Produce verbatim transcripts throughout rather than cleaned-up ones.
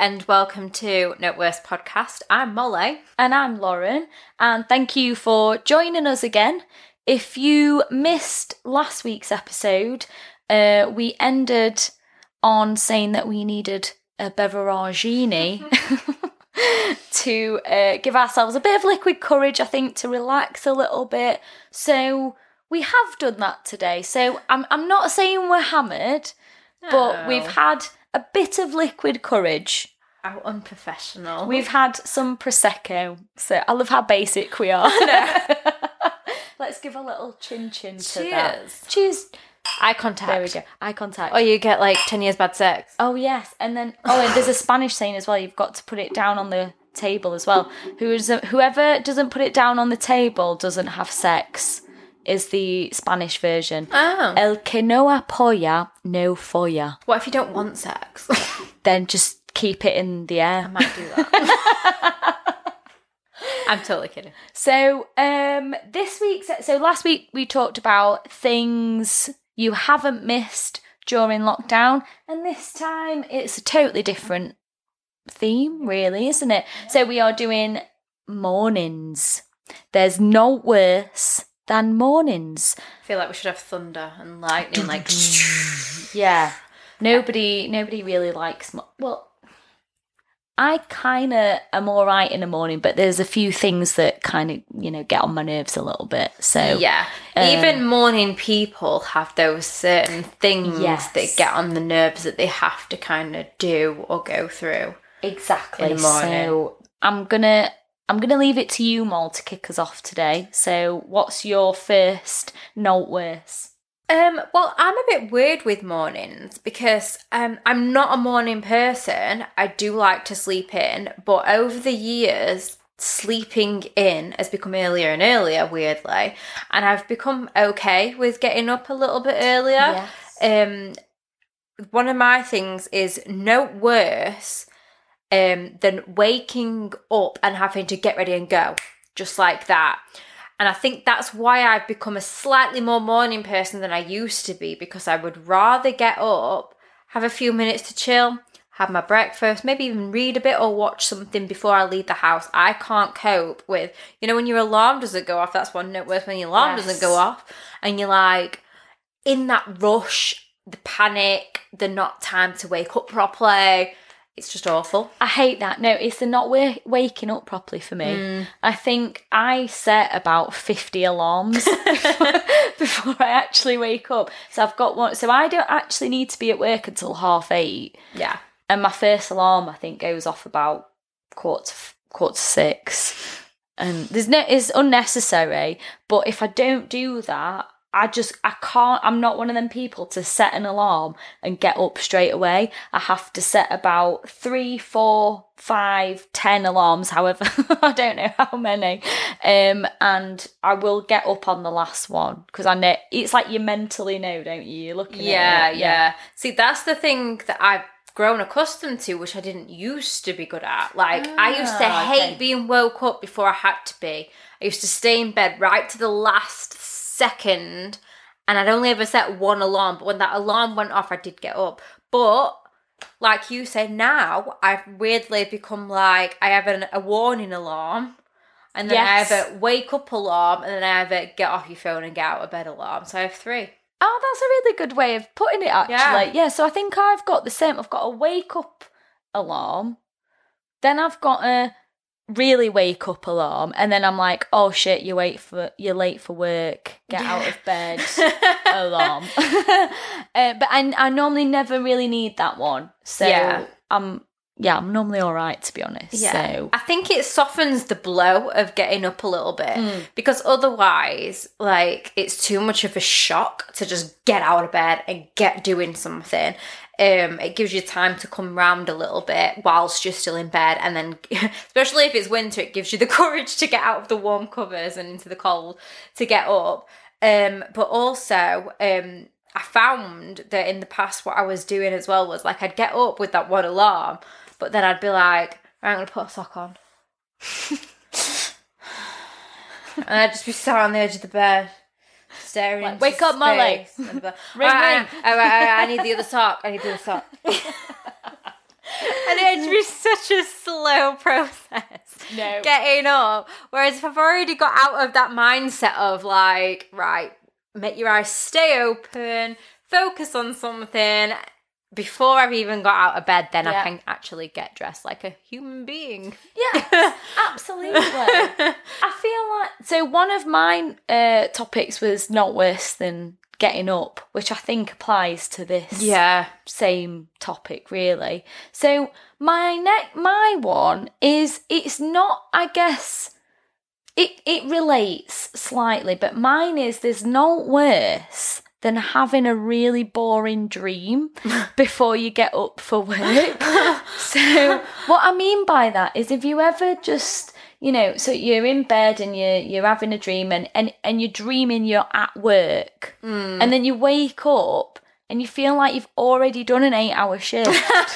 and welcome to Note Worse Podcast. I'm Molly. And I'm Lauren, and thank you for joining us again. If you missed last week's episode, uh, we ended on saying that we needed a beveragini to uh, give ourselves a bit of liquid courage, I think, to relax a little bit. So we have done that today. So I'm I'm not saying we're hammered, no. but we've had a bit of liquid courage. How unprofessional. We've had some Prosecco. So I love how basic we are. Let's give a little chin chin to Cheers. that. Cheers. Eye contact. There we go. Eye contact. Or you get like ten years bad sex. Oh, yes. And then, oh, and there's a Spanish saying as well. You've got to put it down on the table as well. Who is Whoever doesn't put it down on the table doesn't have sex, is the Spanish version. Oh. El que no apoya, no folla. What if you don't want sex? Then just keep it in the air. I might do that. I'm totally kidding. So, um, this week's, so last week we talked about things you haven't missed during lockdown, and this time it's a totally different theme, really, isn't it? So we are doing mornings. There's no worse than mornings. I feel like we should have thunder and lightning, like yeah. Nobody, nobody really likes. Mo- well, I kind of am all right in the morning, but there's a few things that kind of, you know, get on my nerves a little bit. So yeah, um, even morning people have those certain things yes. that get on the nerves that they have to kind of do or go through. Exactly. In the morning. So I'm gonna I'm gonna leave it to you, Mol, to kick us off today. So what's your first note worse? Um, well, I'm a bit weird with mornings because um, I'm not a morning person. I do like to sleep in, but over the years, sleeping in has become earlier and earlier, weirdly, and I've become okay with getting up a little bit earlier. Yes. Um, one of my things is no worse um, than waking up and having to get ready and go, just like that. And I think that's why I've become a slightly more morning person than I used to be, because I would rather get up, have a few minutes to chill, have my breakfast, maybe even read a bit or watch something before I leave the house. I can't cope with, you know, when your alarm doesn't go off, that's one note worse, when your alarm yes. doesn't go off and you're like in that rush, the panic, the not time to wake up properly. It's just awful. I hate that. No, it's the not w- waking up properly for me. Mm. I think I set about fifty alarms before I actually wake up. So I've got one. So I don't actually need to be at work until half eight. Yeah. And my first alarm, I think, goes off about quarter to, quarter to six. And there's no, it's unnecessary. But if I don't do that, I just, I can't, I'm not one of them people to set an alarm and get up straight away. I have to set about three, four, five, ten alarms, however, I don't know how many. Um, and I will get up on the last one because I know, it's like you mentally know, don't you? You're looking yeah, at it. Yeah, yeah. See, that's the thing that I've grown accustomed to, which I didn't used to be good at. Like, ah, I used to hate okay. being woke up before I had to be. I used to stay in bed right to the last second, and I'd only ever set one alarm, but when that alarm went off I did get up. But like you say, now I've weirdly become like, I have an, a warning alarm, and then yes. I have a wake up alarm, and then I have a get off your phone and get out of bed alarm. So I have three. Oh, that's a really good way of putting it, actually. Yeah, yeah so I think I've got the same. I've got a wake up alarm, then I've got a really wake up alarm, and then I'm like, oh shit, you wait for you're late for work, get yeah. out of bed alarm. uh, but I, I normally never really need that one, so yeah. I'm yeah I'm normally all right, to be honest. Yeah, so I think it softens the blow of getting up a little bit, mm. because otherwise, like, it's too much of a shock to just get out of bed and get doing something. Um, it gives you time to come round a little bit whilst you're still in bed, and then, especially if it's winter, it gives you the courage to get out of the warm covers and into the cold to get up. Um, but also, um, I found that in the past what I was doing as well was, like, I'd get up with that one alarm, but then I'd be like, right, I'm going to put a sock on. And I'd just be sat on the edge of the bed, staring like, into wake up, Molly. Like, ring, ring. I, I, I, I need the other sock. I need the other sock. And going to be such a slow process. No. Getting up. Whereas if I've already got out of that mindset of like, right, make your eyes stay open, focus on something, before I've even got out of bed, then yeah. I can actually get dressed like a human being. Yeah, absolutely. I feel like, so one of my uh, topics was not worse than getting up, which I think applies to this yeah. same topic, really. So my ne- my one is, it's not, I guess, it, it relates slightly, but mine is, there's no worse than having a really boring dream before you get up for work. So what I mean by that is, if you ever just, you know, so you're in bed and you're, you're having a dream and, and, and you're dreaming you're at work mm. and then you wake up and you feel like you've already done an eight hour shift.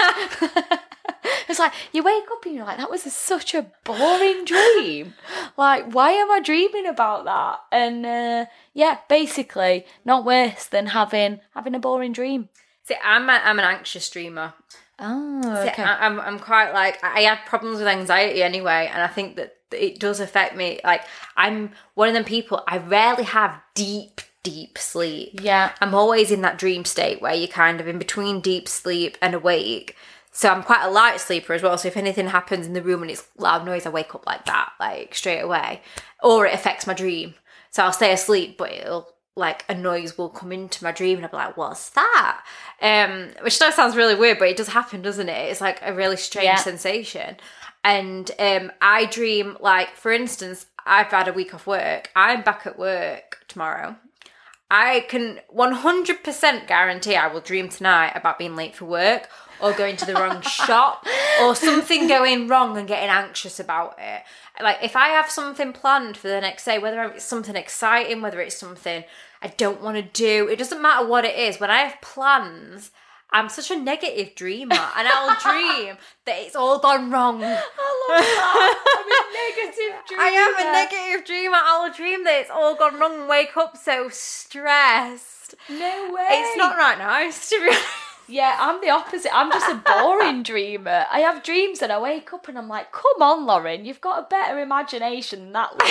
It's like, you wake up and you're like, that was a, such a boring dream. Like, why am I dreaming about that? And uh, yeah, basically, not worse than having having a boring dream. See, I'm a, I'm an anxious dreamer. Oh, See, okay. I, I'm I'm quite like, I have problems with anxiety anyway, and I think that it does affect me. Like, I'm one of them people, I rarely have deep, deep sleep. Yeah. I'm always in that dream state where you're kind of in between deep sleep and awake. So I'm quite a light sleeper as well. So if anything happens in the room and it's loud noise, I wake up like that, like straight away. Or it affects my dream. So I'll stay asleep, but it'll, like, a noise will come into my dream and I'll be like, what's that? Um, which does sounds really weird, but it does happen, doesn't it? It's like a really strange yeah. sensation. And um, I dream, like, for instance, I've had a week off work. I'm back at work tomorrow. I can one hundred percent guarantee I will dream tonight about being late for work, or going to the wrong shop, or something going wrong and getting anxious about it. Like, if I have something planned for the next day, whether it's something exciting, whether it's something I don't want to do, it doesn't matter what it is. When I have plans, I'm such a negative dreamer, and I'll dream that it's all gone wrong. I love that. I'm a negative dreamer. I am a negative dreamer. I'll dream that it's all gone wrong and wake up so stressed. No way. It's not right nice, to be honest. Yeah, I'm the opposite. I'm just a boring dreamer. I have dreams and I wake up and I'm like, come on, Lauren, you've got a better imagination than that.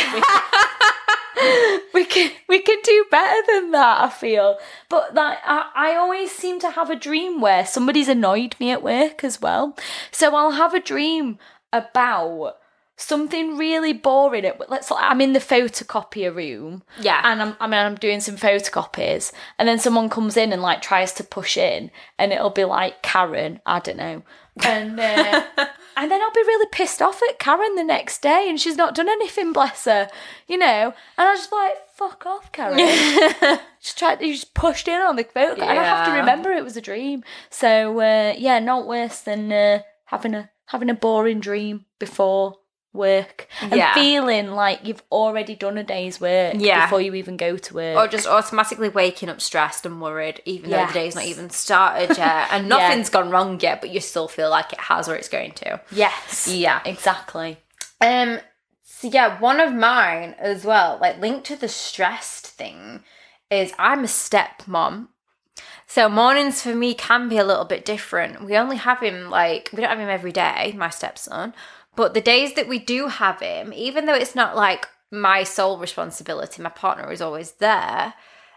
we can we can do better than that, I feel. But like, I, I always seem to have a dream where somebody's annoyed me at work as well. So I'll have a dream about something really boring. Let's. I'm in the photocopier room. Yeah. And I'm. I mean, I'm doing some photocopies, and then someone comes in and like tries to push in, and it'll be like Karen. I don't know. And uh, and then I'll be really pissed off at Karen the next day, and she's not done anything. Bless her. You know. And I'll just be like, fuck off, Karen. Just tried. You just pushed in on the photo, yeah. And I have to remember it was a dream. So uh, yeah, not worse than uh, having a having a boring dream before work and yeah. feeling like you've already done a day's work yeah. before you even go to work, or just automatically waking up stressed and worried even yes. though the day's not even started yet and nothing's yeah. gone wrong yet, but you still feel like it has or it's going to. Yes, yeah, exactly. Um so yeah, one of mine as well, like linked to the stressed thing, is I'm a stepmom. So mornings for me can be a little bit different. We only have him, like, we don't have him every day, my stepson. But the days that we do have him, even though it's not like my sole responsibility, my partner is always there,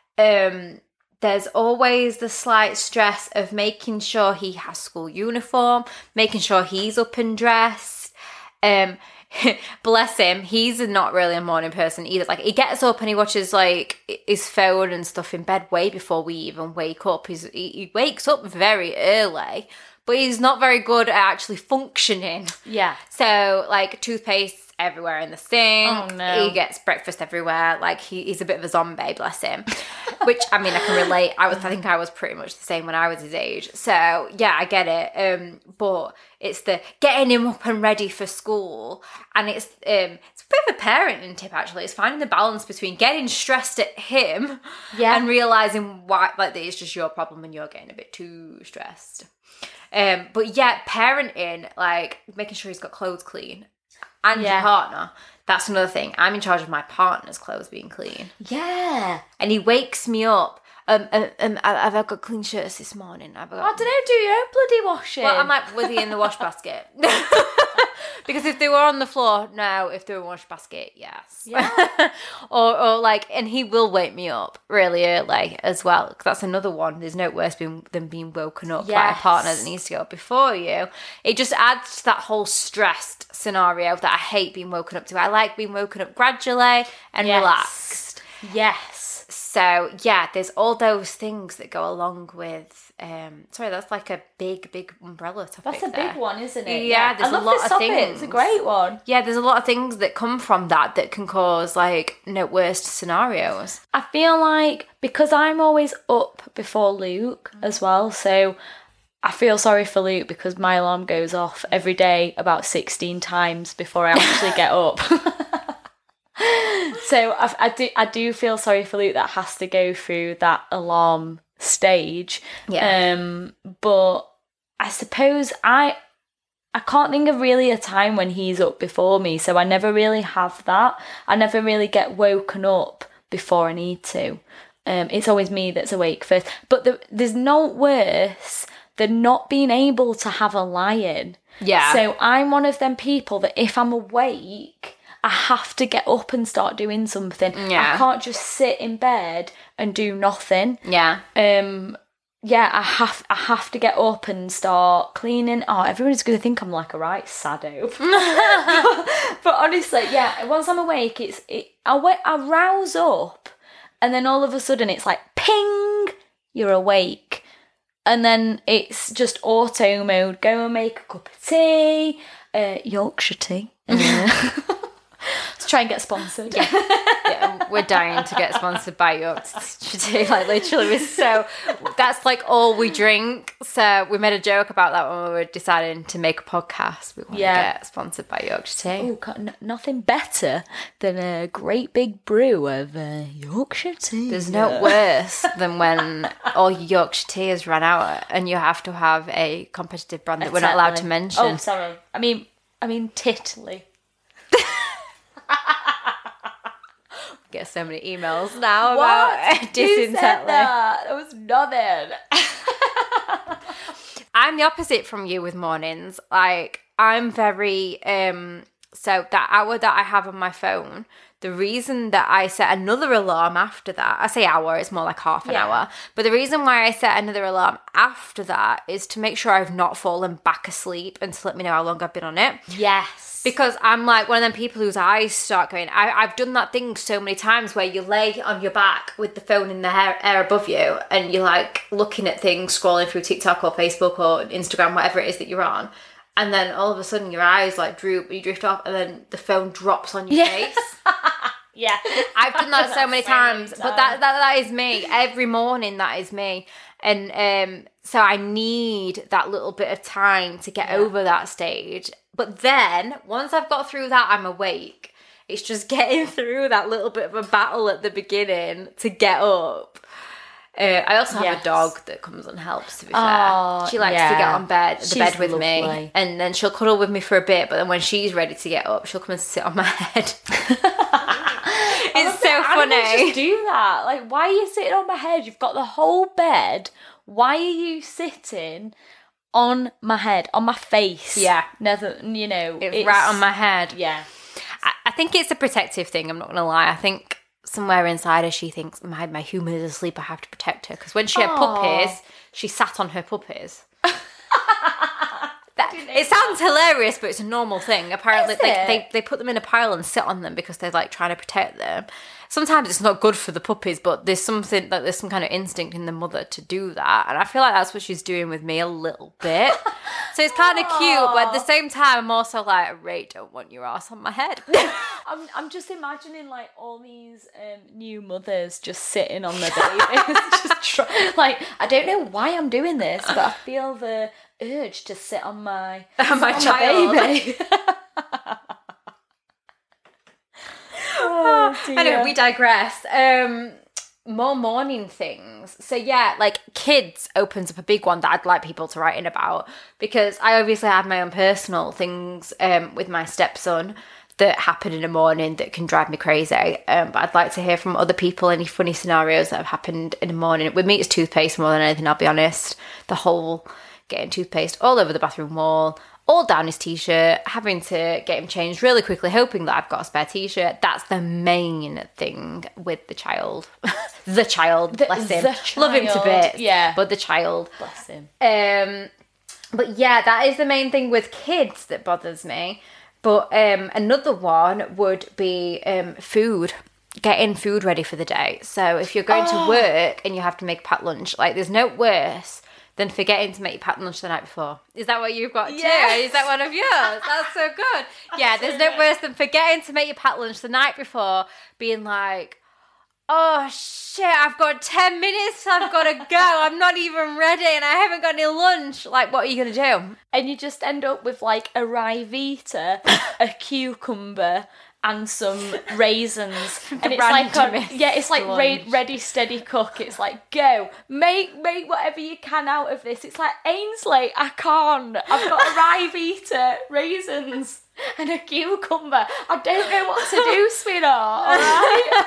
um, there's always the slight stress of making sure he has school uniform, making sure he's up and dressed. Um, bless him, he's not really a morning person either. Like, he gets up and he watches like his phone and stuff in bed way before we even wake up. He's, he, he wakes up very early, but he's not very good at actually functioning. Yeah. So, like, toothpaste everywhere in the sink. Oh, no. He gets breakfast everywhere. Like, he, he's a bit of a zombie, bless him. Which, I mean, I can relate. I was, I think I was pretty much the same when I was his age. So, yeah, I get it. Um, but it's the getting him up and ready for school. And it's um, it's a bit of a parenting tip, actually. It's finding the balance between getting stressed at him yeah. and realising why, like, that it's just your problem and you're getting a bit too stressed. Um, but yeah, parenting, like making sure he's got clothes clean, and yeah. your partner. That's another thing. I'm in charge of my partner's clothes being clean. Yeah. And he wakes me up Um, um, um, have I got clean shirts this morning? Have I, got... I don't know, do your own bloody washing. Well, I might with you in the wash basket. Because if they were on the floor, no. If they were in the wash basket, yes. Yeah. or, or like, and he will wake me up really early as well. Because that's another one. There's no worse being, than being woken up yes. by a partner that needs to get up before you. It just adds to that whole stressed scenario that I hate being woken up to. I like being woken up gradually and yes. relaxed. Yes. So, yeah, there's all those things that go along with... Um, sorry, that's like a big, big umbrella topic. That's a there. big one, isn't it? Yeah, there's I love a lot this of topic. things. It's a great one. Yeah, there's a lot of things that come from that that can cause, like, no worst scenarios. I feel like because I'm always up before Luke as well, so... I feel sorry for Luke because my alarm goes off every day about sixteen times before I actually get up. So I, I do I do feel sorry for Luke that has to go through that alarm stage. Yeah. Um, but I suppose I I can't think of really a time when he's up before me, so I never really have that. I never really get woken up before I need to. Um, it's always me that's awake first. But the, there's no worse than not being able to have a lie-in. Yeah. So I'm one of them people that if I'm awake, I have to get up and start doing something. Yeah. I can't just sit in bed and do nothing. Yeah. Um. Yeah, I have I have to get up and start cleaning. Oh, everybody's going to think I'm like a right sado. But honestly, yeah, once I'm awake, it's it. I wait, I rouse up, and then all of a sudden it's like ping, you're awake, and then it's just auto mode. Go and make a cup of tea, uh, Yorkshire tea. Uh, let's try and get sponsored. Yeah. Yeah, we're dying to get sponsored by Yorkshire tea. Like literally, we're so that's like all we drink. So we made a joke about that when we were deciding to make a podcast. We want Yeah. to get sponsored by Yorkshire tea. Oh, n- nothing better than a great big brew of uh, Yorkshire tea. There's no worse than when all your Yorkshire tea has run out and you have to have a competitive brand that we're not allowed to mention. Oh, sorry. I mean, I mean Titley. Get so many emails now What? about Who dissing said Tetley. that? That was nothing. I'm the opposite from you with mornings. Like, I'm very, um, so that hour that I have on my phone, the reason that I set another alarm after that, I say hour, it's more like half an Yeah. hour, but the reason why I set another alarm after that is to make sure I've not fallen back asleep and to let me know how long I've been on it. Yes. Because I'm like one of them people whose eyes start going. I, I've done that thing so many times where you lay on your back with the phone in the air, air above you and you're like looking at things, scrolling through TikTok or Facebook or Instagram, whatever it is that you're on. And then all of a sudden your eyes like droop, you drift off and then the phone drops on your Yeah. face. Yeah. I've done that so many so many times, but that, that that is me. Every morning that is me. And um, so I need that little bit of time to get Yeah. over that stage. But then, once I've got through that, I'm awake. It's just getting through that little bit of a battle at the beginning to get up. Uh, I also have Yes. a dog that comes and helps, to be Oh, fair. She likes yeah. to get on bed, the She's bed with me. lovely. And then she'll cuddle with me for a bit, but then when she's ready to get up, she'll come and sit on my head. It's so Animals funny. just do that. Like, why are you sitting on my head? You've got the whole bed. Why are you sitting on my head, on my face? Yeah. Never, you know. It's right on my head. Yeah. I, I think it's a protective thing, I'm not going to lie. I think somewhere inside her, she thinks, my, my human is asleep, I have to protect her. Because when she had Aww. puppies, she sat on her puppies. That, it sounds hilarious, but it's a normal thing. Apparently, Is they, it? they they put them in a pile and sit on them because they're like trying to protect them. Sometimes it's not good for the puppies, but there's something like there's some kind of instinct in the mother to do that, and I feel like that's what she's doing with me a little bit. So it's kind of cute, but at the same time, I'm also like, I really don't want your ass on my head. I'm I'm just imagining like all these um, new mothers just sitting on their babies, just try, like I don't know why I'm doing this, but I feel the urge to sit on my On my on child. baby. Oh, dear. Anyway, we digress. Um, more morning things. So yeah, like kids opens up a big one that I'd like people to write in about because I obviously have my own personal things um, with my stepson that happen in the morning that can drive me crazy. Um, but I'd like to hear from other people any funny scenarios that have happened in the morning. With me, it's toothpaste more than anything, I'll be honest. The whole getting toothpaste all over the bathroom wall, all down his t-shirt, having to get him changed really quickly, hoping that I've got a spare t-shirt. That's the main thing with the child. the child, the, bless him. Child. Love him to bits. Yeah. But the child. Bless him. Um, but yeah, that is the main thing with kids that bothers me. But um, another one would be um, food. Getting food ready for the day. So if you're going oh. to work and you have to make a packed lunch, like there's no worse than forgetting to make your packed lunch the night before. Is that what you've got yes. too? Is that one of yours? That's so good. Yeah, there's no worse than forgetting to make your packed lunch the night before, being like, oh shit, I've got ten minutes, I've got to go, I'm not even ready and I haven't got any lunch. Like, what are you going to do? And you just end up with like a Ryvita, a cucumber, and some raisins, and it's like a, yeah, it's like re- ready, steady, cook. It's like go make make whatever you can out of this. It's like Ainsley, I can't. I've got a Ryvita, raisins, and a cucumber. I don't know what to do, sweetheart. All right.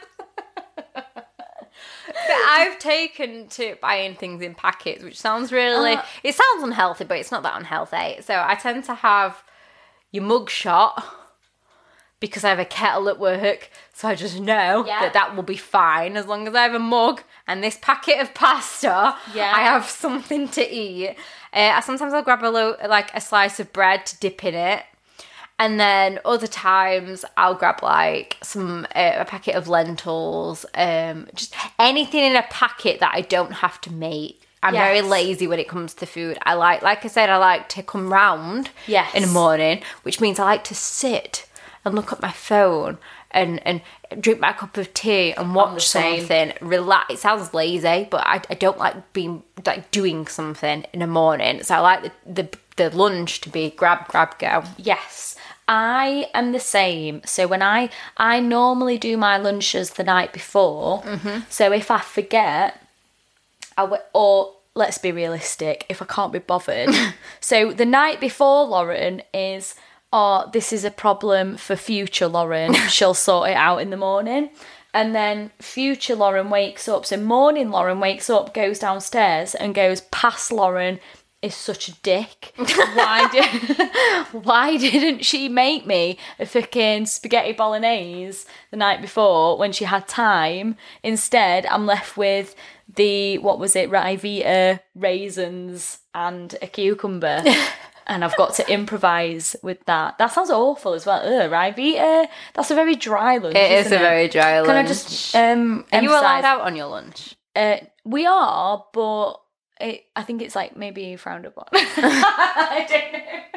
But I've taken to buying things in packets, which sounds really. Uh, it sounds unhealthy, but it's not that unhealthy. So I tend to have your mug shot. Because I have a kettle at work, so I just know yeah. that that will be fine as long as I have a mug and this packet of pasta. Yeah. I have something to eat. Uh, sometimes I'll grab a lo- like a slice of bread to dip in it, and then other times I'll grab like some uh, a packet of lentils, um, just anything in a packet that I don't have to make. I'm yes. very lazy when it comes to food. I like, like I said, I like to come round yes. in the morning, which means I like to sit and look at my phone and, and drink my cup of tea and watch something, relax. It sounds lazy, but I, I don't like being like doing something in the morning. So I like the, the the lunch to be grab, grab, go. Yes, I am the same. So when I I normally do my lunches the night before. Mm-hmm. So if I forget, I w- or let's be realistic, if I can't be bothered. So the night before, Lauren, is. Oh, this is a problem for future Lauren. She'll sort it out in the morning. And then future Lauren wakes up. So morning Lauren wakes up, goes downstairs and goes, past Lauren is such a dick. Why did why didn't she make me a fucking spaghetti bolognese the night before when she had time? Instead, I'm left with the, what was it, Ryvita, raisins and a cucumber. And I've got to improvise with that. That sounds awful as well. Ugh, Ryvita. That's a very dry lunch. It is a it? very dry lunch. Can I just um? Are you allowed out on your lunch? Uh, we are, but it, I think it's like maybe frowned upon. I don't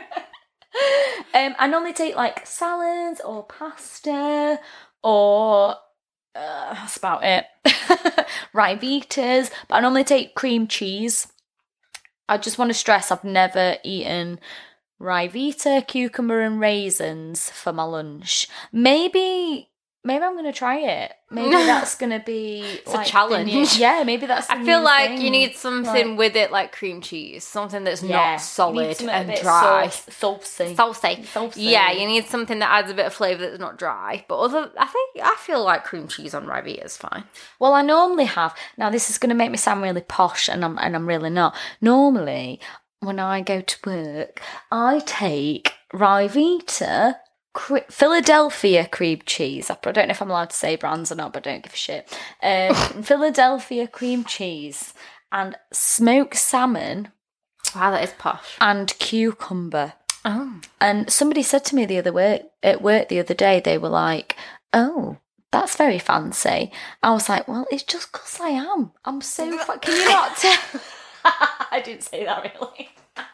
know. um, I normally take like salads or pasta or uh, that's about it. Ryvitas, but I normally take cream cheese. I just want to stress I've never eaten Ryvita, cucumber and raisins for my lunch. Maybe maybe I'm going to try it. Maybe that's going to be it's like a challenge. New, yeah, maybe that's the I feel like thing. You need something like, with it like cream cheese, something that's yeah, not solid and a dry. Saucy. Saucy. Saucy. Yeah, you need something that adds a bit of flavour that's not dry. But other, I think, I feel like cream cheese on Ryvita is fine. Well, I normally have, now this is going to make me sound really posh and I'm, and I'm really not. Normally, when I go to work, I take Ryvita, Philadelphia cream cheese. I don't know if I'm allowed to say brands or not, but I don't give a shit. Um, Philadelphia cream cheese and smoked salmon. Wow, that is posh. And cucumber. Oh. And somebody said to me the other work at work the other day, they were like, "Oh, that's very fancy." I was like, "Well, it's just because I am. I'm so. Fa- Can you not tell?" I didn't say that really.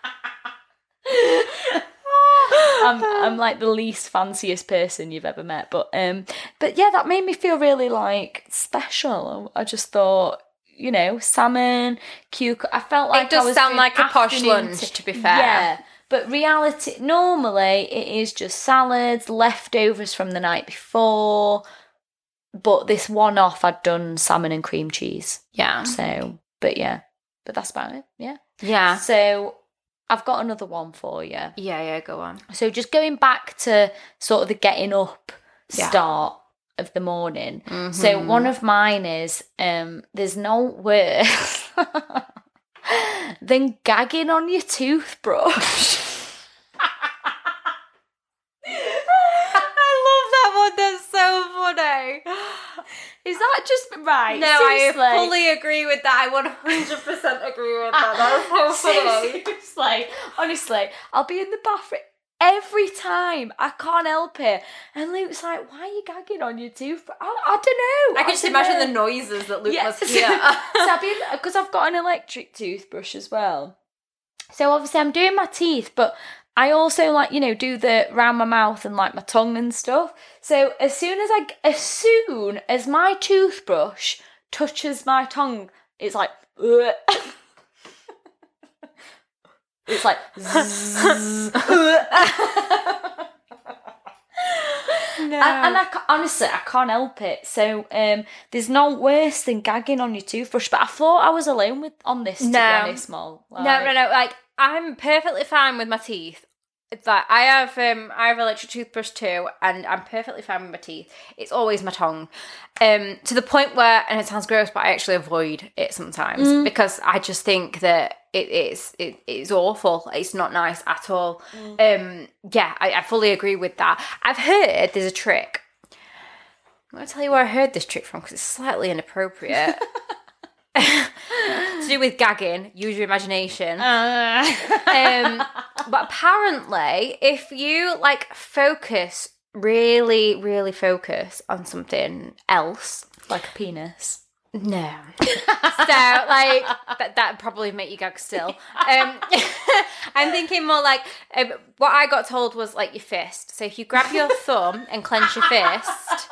I'm I'm like the least fanciest person you've ever met, but um, but yeah, that made me feel really like special. I just thought, you know, salmon, cucumber. I felt like it does I was sound like a posh lunch, t- to be fair. Yeah, but reality normally it is just salads, leftovers from the night before. But this one off, I'd done salmon and cream cheese. Yeah. So, but yeah, but that's about it. Yeah. Yeah. So. I've got another one for you. Yeah, yeah, go on. So just going back to sort of the getting up Yeah. start of the morning. Mm-hmm. So one of mine is um, there's no worse than gagging on your toothbrush. I love that one. That's so funny. Is that just right? No, Seriously. I fully agree with that. I one hundred percent agree with that. That's so funny. Seriously, honestly, I'll be in the bathroom every time. I can't help it. And Luke's like, why are you gagging on your toothbrush? I, I don't know. I can just imagine the noises that Luke Yes. must hear. So I'll be because I've got an electric toothbrush as well. So obviously I'm doing my teeth, but I also like, you know, do the round my mouth and like my tongue and stuff. So as soon as I, as soon as my toothbrush touches my tongue, it's like, ugh. It's like, zzz, ugh. No. And, and I ca- honestly, I can't help it. So um, there's no worse than gagging on your toothbrush. But I thought I was alone with on this. To No. be honest, Mol. Like, No, no, no. Like, I'm perfectly fine with my teeth. It's like I have um I have electric toothbrush too, and I'm perfectly fine with my teeth. It's always my tongue. Um to the point where, and it sounds gross, but I actually avoid it sometimes Mm. because I just think that it is it is awful. It's not nice at all. Mm. Um yeah, I, I fully agree with that. I've heard there's a trick. I'm gonna tell you where I heard this trick from because it's slightly inappropriate. To do with gagging, use your imagination. Uh. um, but apparently, if you like focus, really, really focus on something else, Like a penis. no. So like that that probably make you gag still. Um, I'm thinking more like um, what I got told was like your fist. So if you grab your thumb and clench your fist.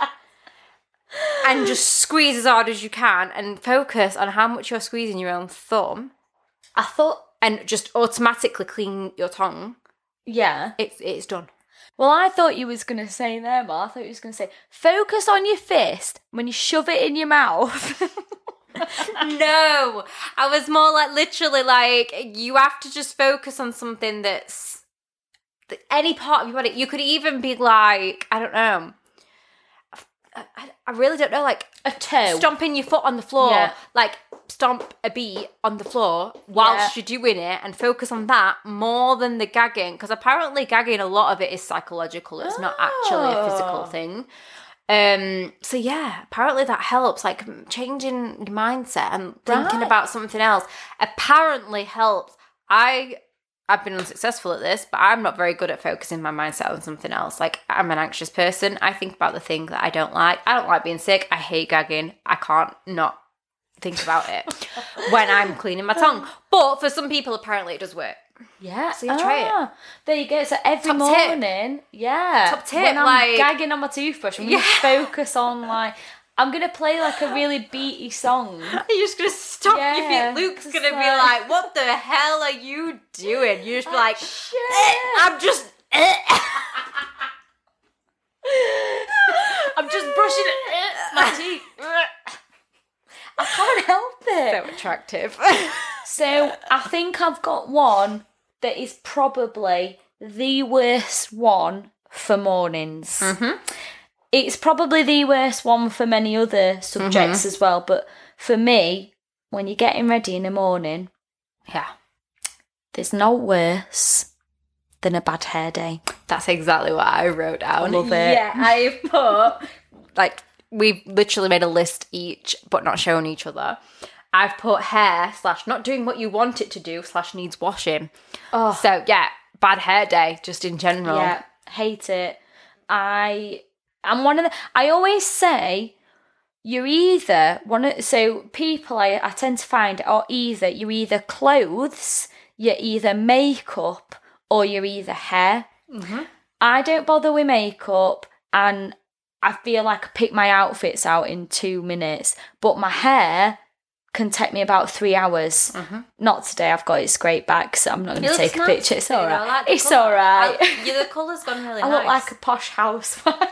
And just squeeze as hard as you can and focus on how much you're squeezing your own thumb. I thought, And just automatically clean your tongue. yeah. It's it's done. Well, I thought you was going to say there, Ma. I thought you was going to say, focus on your fist when you shove it in your mouth. No, I was more like literally like you have to just focus on something that's that any part of your body. You could even be like, I don't know. I, I really don't know, like A toe. stomping your foot on the floor, Yeah. like stomp a beat on the floor whilst Yeah. you're doing it and focus on that more than the gagging, because apparently gagging, a lot of it is psychological. It's not actually a physical Oh. thing. Um, so yeah, apparently that helps, like changing your mindset and thinking Right. about something else apparently helps. I I've been unsuccessful at this, but I'm not very good at focusing my mindset on something else. Like, I'm an anxious person. I think about the thing that I don't like. I don't like being sick. I hate gagging. I can't not think about it when I'm cleaning my tongue. But for some people, apparently it does work. Yeah. So you try it. Ah, there you go. So every Top tip. morning, yeah. Top tip, when I'm like- gagging on my toothbrush, I'm going to Yeah. focus on like, I'm going to play like a really beaty song. You're just going to stop Yeah, your feet. Luke's just going to be like- like, what the hell are you doing? You just be like, Shit. "Eh, I'm just... eh." I'm just brushing my teeth. I can't help it. So attractive. So I think I've got one that is probably the worst one for mornings. Mm-hmm. It's probably the worst one for many other subjects as well, but for me, when you're getting ready in the morning, Yeah. there's no worse than a bad hair day. That's exactly what I wrote down. I love it. Yeah, I put, like, we've literally made a list each, but not shown each other. I've put hair slash not doing what you want it to do slash needs washing. Oh. So, yeah, bad hair day, just in general. Yeah, hate it. I I'm one of the I always say you're either one of so people I, I tend to find are either you're either clothes, you're either makeup, or you're either hair. Mm-hmm. I don't bother with makeup, and I feel like I pick my outfits out in two minutes, but my hair can take me about three hours. Mm-hmm. Not today, I've got it scraped back, so I'm not going It to looks take a nice picture. It's today, all though. I right. like the It's colour. all right. I- yeah, the colour's gone really I nice. look like a posh housewife.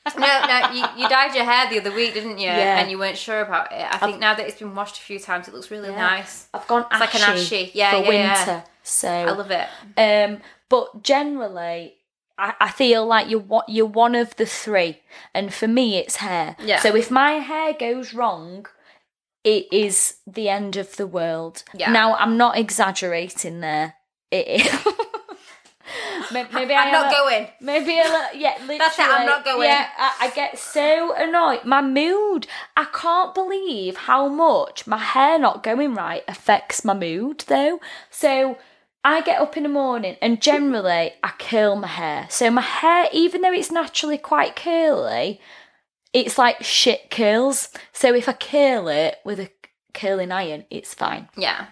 no, no, you, you dyed your hair the other week, didn't you? Yeah. And you weren't sure about it. I think I've, now that it's been washed a few times, it looks really yeah. nice. I've gone it's ashy, like an ashy, yeah, for yeah, winter. Yeah. So I love it. Um, but generally, I, I feel like you're you're one of the three, and for me, it's hair. Yeah. So if my hair goes wrong, it is the end of the world. Yeah. Now I'm not exaggerating there. It is. Maybe I'm I not am a, going. Maybe a little, yeah, literally. That's it, I'm not going. Yeah, I, I get so annoyed. My mood, I can't believe how much my hair not going right affects my mood, though. So I get up in the morning and generally I curl my hair. So my hair, even though it's naturally quite curly, it's like shit curls. So if I curl it with a curling iron, it's fine. Yeah.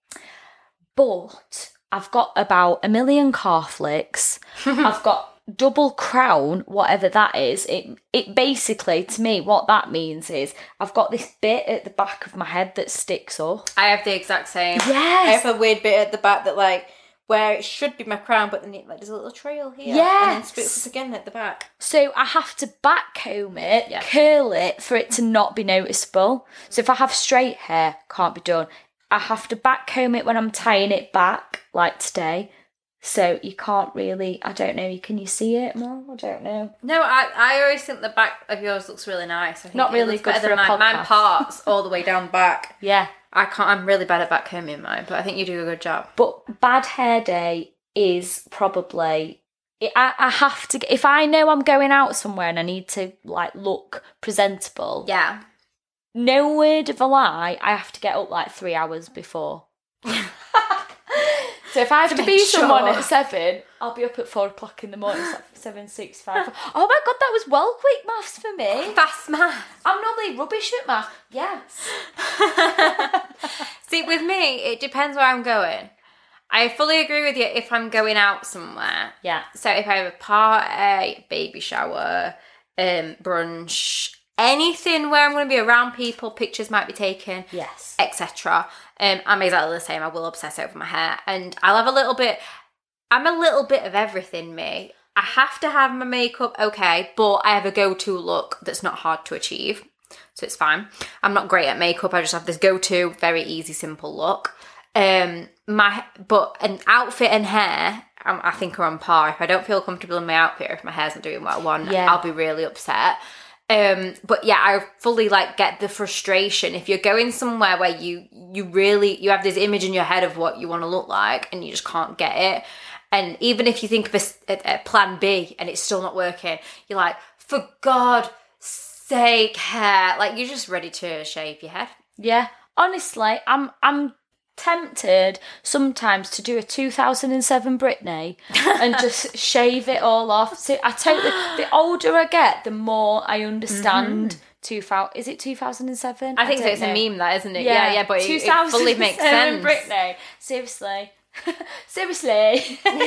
But I've got about a million car flicks. I've got double crown, whatever that is. It it basically, to me, what that means is I've got this bit at the back of my head that sticks up. I have the exact same. Yes. I have a weird bit at the back that, like, where it should be my crown, but then it, like, there's a little trail here. Yes. And then splits up again at the back. So I have to back comb it, Yeah. curl it for it to not be noticeable. So if I have straight hair, can't be done. I have to back comb it when I'm tying it back, like today. So you can't really, I don't know, can you see it more? I don't know. No, I, I always think the back of yours looks really nice. I think Not it really looks good better for than a mine. Mine podcast. parts all the way down the back. Yeah. I can't, I'm really bad at back combing mine, but I think you do a good job. But bad hair day is probably, I, I have to, if I know I'm going out somewhere and I need to, like, look presentable. Yeah. No word of a lie, I have to get up like three hours before. So if I have to, To be make someone sure. at seven, I'll be up at four o'clock in the morning. It's like seven sixty-five. Oh my god, that was well quick maths for me. Fast math. I'm normally rubbish at math. Yes. See, with me, it depends where I'm going. I fully agree with you if I'm going out somewhere. Yeah. So if I have a party, baby shower, um, brunch, anything where I'm going to be around people, pictures might be taken, Yes. et cetera. Um, I'm exactly the same. I will obsess over my hair, and I'll have a little bit. I'm a little bit of everything, me. I have to have my makeup, okay, but I have a go-to look that's not hard to achieve, so it's fine. I'm not great at makeup. I just have this go-to, very easy, simple look. Um, my but an outfit and hair, um, I think are on par. If I don't feel comfortable in my outfit, or if my hair's not doing what I want, Yeah. I'll be really upset. Um, but yeah, I fully like get the frustration if you're going somewhere where you you really you have this image in your head of what you want to look like and you just can't get it. And even if you think of a, a, a plan B and it's still not working, you're like, for God's sake, hair, like you're just ready to shave your head. Yeah. Honestly, I'm I'm tempted sometimes to do a two thousand seven Britney and just shave it all off. So I totally, the older I get, the more I understand. Mm-hmm. two thousand, is it two thousand seven? I think I so. It's know. a meme, that isn't it? Yeah, yeah. But it, it fully makes sense. Britney, seriously, seriously. no,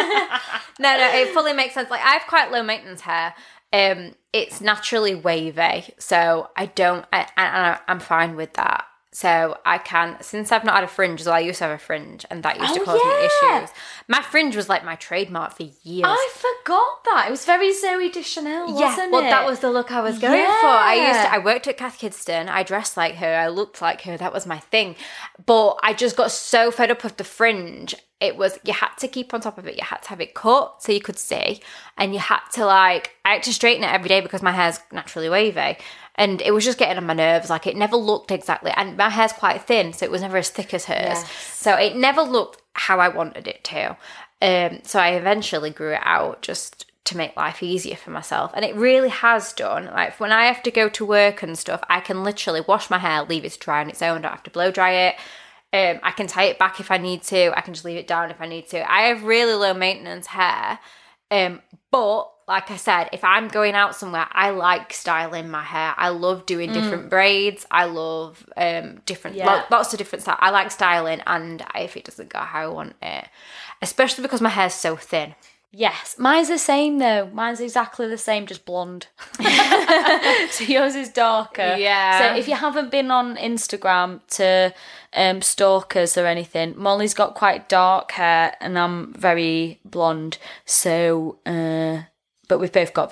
no, it fully makes sense. Like I have quite low maintenance hair. Um, it's naturally wavy, so I don't. I, I I'm fine with that. So I can, since I've not had a fringe, well, I used to have a fringe, and that used to Oh, cause yeah. me issues. My fringe was like my trademark for years. I forgot that. It was very Zoe Deschanel, wasn't yeah, it? well, that was the look I was going for. I used to, Yeah. I worked at Cath Kidston. I dressed like her. I looked like her. That was my thing. But I just got so fed up with the fringe. It was, you had to keep on top of it. You had to have it cut so you could see. And you had to like, I had to straighten it every day because my hair's naturally wavy. And it was just getting on my nerves. Like it never looked exactly, and my hair's quite thin, so it was never as thick as hers. Yes. So it never looked how I wanted it to. Um, so I eventually grew it out just to make life easier for myself. And it really has done. Like when I have to go to work and stuff, I can literally wash my hair, leave it to dry on its own. Don't have to blow dry it. Um, I can tie it back if I need to. I can just leave it down if I need to. I have really low maintenance hair. Um, but like I said, if I'm going out somewhere, I like styling my hair. I love doing different mm. braids. I love um, different, Yeah. lo- lots of different styles. I like styling, and if it doesn't go how I want it, especially because my hair's so thin. Yes, mine's the same though. Mine's exactly the same, just blonde. So yours is darker. Yeah. So if you haven't been on Instagram to um, stalk us or anything, Molly's got quite dark hair and I'm very blonde. So, uh, but we've both got very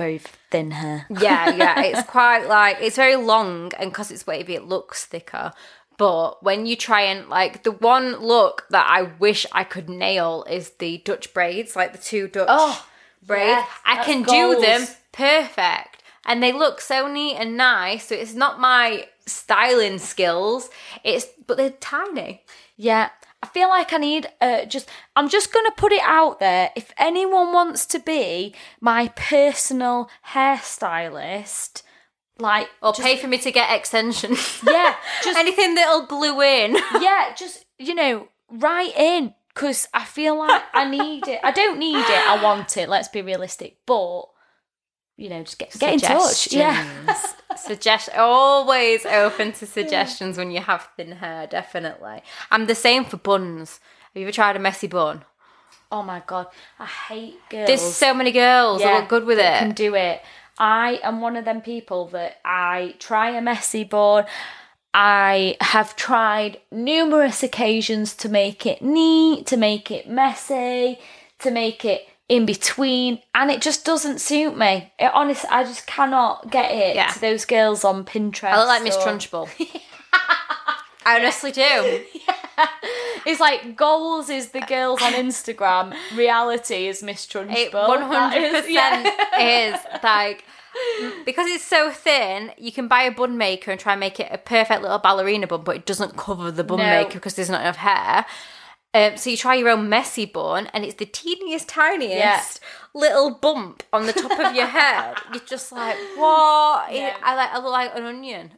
thin hair. Yeah, yeah. It's quite like, it's very long, and because it's wavy, it looks thicker. But when you try and, like, the one look that I wish I could nail is the Dutch braids, like the two Dutch Oh, braids. yes, I that's can goals. do them perfect. And they look so neat and nice. So it's not my styling skills. It's but they're tiny. Yeah. I feel like I need uh, just, I'm just going to put it out there. If anyone wants to be my personal hairstylist, like... Or just, pay for me to get extensions. Yeah. Just anything that'll glue in. Yeah, just, you know, write in. Because I feel like I need it. I don't need it. I want it. Let's be realistic. But, you know, just get, get in touch. Yeah. Suggest always open to suggestions when you have thin hair, definitely. I'm the same for buns. Have you ever tried a messy bun? Oh my God. I hate girls. There's so many girls yeah, that look good with that it. Can do it. I am one of them people that I try a messy bun. I have tried numerous occasions to make it neat, to make it messy, to make it in between, and it just doesn't suit me. It honestly, I just cannot get it Yeah. to those girls on Pinterest. I look like Miss or... Trunchbull. I honestly do. Yeah. It's like goals is the girls on Instagram, reality is Miss Trunchbull. It one hundred percent is like, because it's so thin, you can buy a bun maker and try and make it a perfect little ballerina bun, but it doesn't cover the bun No. maker because there's not enough hair. Um, so you try your own messy bun, and it's the teeniest, tiniest Yeah. little bump on the top of your head. You're just like, what? Yeah. I like, I look like an onion.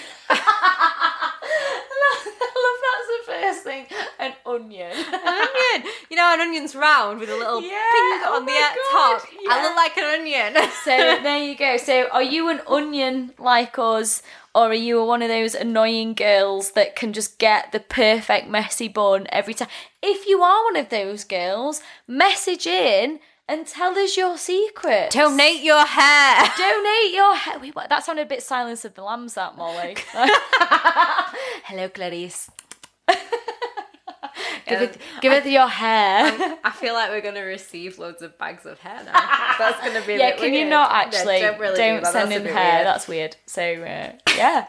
I love that's the first thing. An onion. An onion. You know, an onion's round with a little Yeah, pink oh on the my uh, God, top. yeah. I look like an onion. So there you go. So are you an onion like us, or are you one of those annoying girls that can just get the perfect messy bun every time? If you are one of those girls, message in and tell us your secrets. Donate your hair. Donate your hair. Wait, what? That sounded a bit Silence of the Lambs, that, Molly. Hello, Clarice. Give it, give it your hair. I feel like we're going to receive loads of bags of hair now. That's going to be a Yeah, bit can weird. you not actually? No, don't really don't do that. send That's a in bit hair. weird. That's weird. So uh, yeah.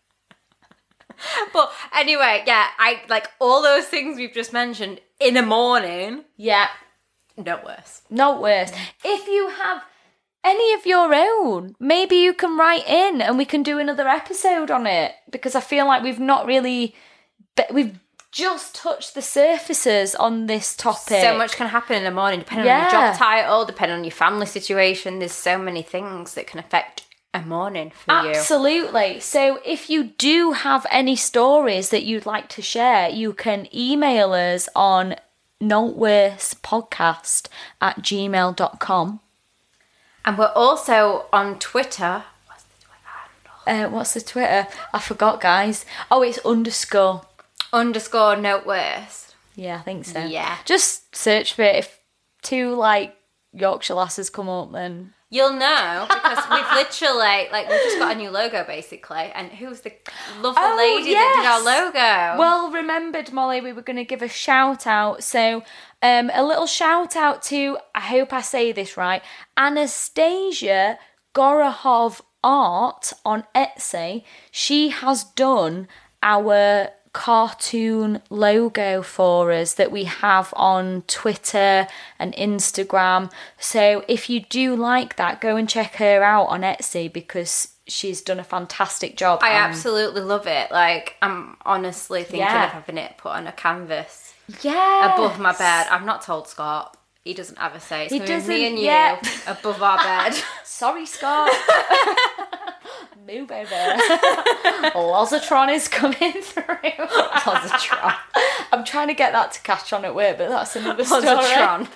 But anyway, yeah, I like all those things we've just mentioned in a morning. Yeah. No worse. Not worse. If you have any of your own, maybe you can write in and we can do another episode on it, because I feel like we've not really, but we've just touched the surfaces on this topic. So much can happen in the morning, depending on your Yeah. job title, depending on your family situation. There's so many things that can affect a morning for you. Absolutely. So if you do have any stories that you'd like to share, you can email us on notworspodcast at gmail dot com. And we're also on Twitter. What's the Twitter handle? Uh, what's the Twitter? I forgot, guys. Oh, it's underscore. Underscore note worst. Yeah, I think so. Yeah. Just search for it. If two, like, Yorkshire lasses come up, then... You'll know, because we've literally, like, we've just got a new logo, basically. And who's the lovely Oh, lady yes. that did our logo? Well remembered, Molly, we were going to give a shout out. So, um, a little shout out to, I hope I say this right, Anastasia Gorahov Art on Etsy. She has done our cartoon logo for us that we have on Twitter and Instagram. So if you do like that, go and check her out on Etsy, because she's done a fantastic job. I Um, absolutely love it. Like, I'm honestly thinking Yeah. of having it put on a canvas yeah, above my bed. I've not told Scott. He doesn't have a say. It's He gonna be me doesn't and you yet. above our bed. Sorry, Scott. Move over. Lozatron is coming through. Lozatron. I'm trying to get that to catch on at work, but that's another story. Lozatron.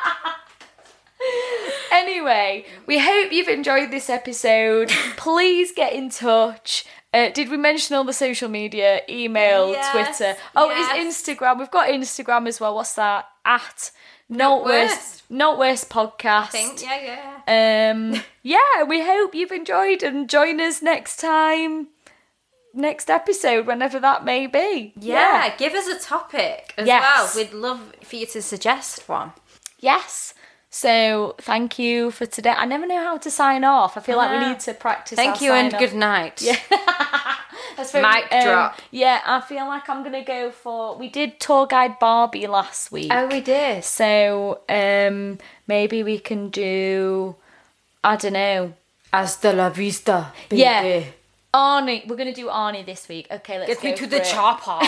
Anyway, we hope you've enjoyed this episode. Please get in touch. Uh, did we mention all the social media? Email, Yes, Twitter. Oh, yes. it's Instagram. We've got Instagram as well. What's that? At Not Worst. Worst. Not Worst Podcast. I think, yeah, yeah. Um, yeah, we hope you've enjoyed, and join us next time, next episode, whenever that may be. Yeah, Yeah. give us a topic as Yes. well. We'd love for you to suggest one. Yes. So thank you for today. I never know how to sign off. I feel like we need to practice. Thank our you and sign-off. good night. Yeah. That's very, Mic um, drop. Yeah, I feel like I'm gonna go for. We did tour guide Barbie last week. Oh, we did. So um, maybe we can do. I don't know. Hasta la vista, baby. Yeah. Arnie, we're gonna do Arnie this week. Okay, let's Get go me to for the it. chopper.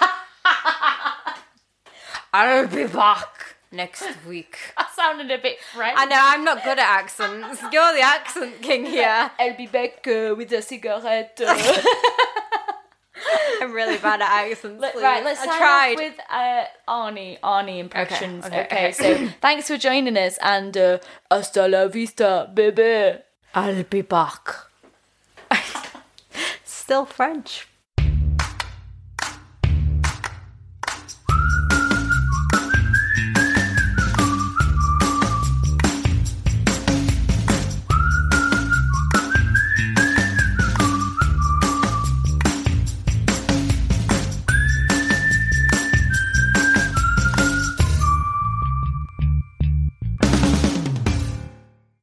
I'll be back next week. I sounded a bit French. I know, I'm not good at accents. You're the accent king here. I'll be back uh, with a cigarette. I'm really bad at accents. Let- please. right, let's I sign tried. off with uh, Arnie, Arnie impressions. Okay, Okay, okay, so thanks for joining us and uh, hasta la vista, baby. I'll be back. Still French.